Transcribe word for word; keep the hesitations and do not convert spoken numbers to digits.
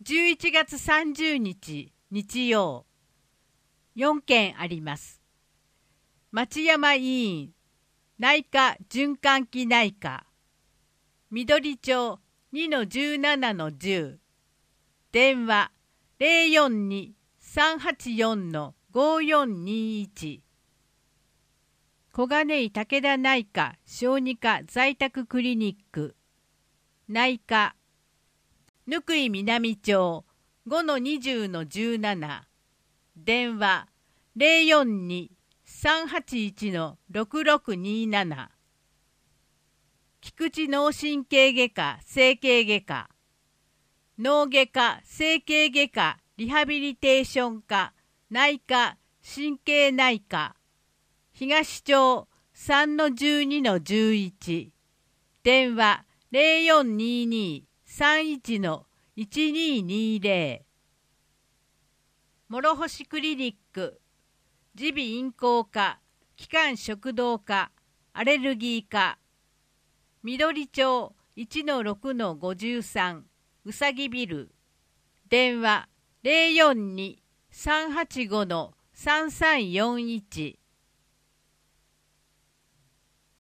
じゅういちがつさんじゅうにち日曜、よんけんあります。町山委員、内科循環器内科、緑町 にのじゅうななのじゅう、電話 ゼロよんに さんはちよん ごよんにいち、小金井武田内科小児科在宅クリニック、内科、貫井南町 ごのにじゅうのじゅうなな、電話 ゼロよんに さんはちいち ろくろくになな、菊池脳神経外科整形外科、脳外科整形外科リハビリテーション科内科神経内科、東町 さんのじゅうにのじゅういち、電話 ゼロよんにに さんいち いちににゼロ、諸星クリニック、耳鼻咽喉科、気管食道科、アレルギー科、緑町 いちのろくのごじゅうさん、うさぎビル、電話 ゼロよんに さんはちご さんさんよんいち、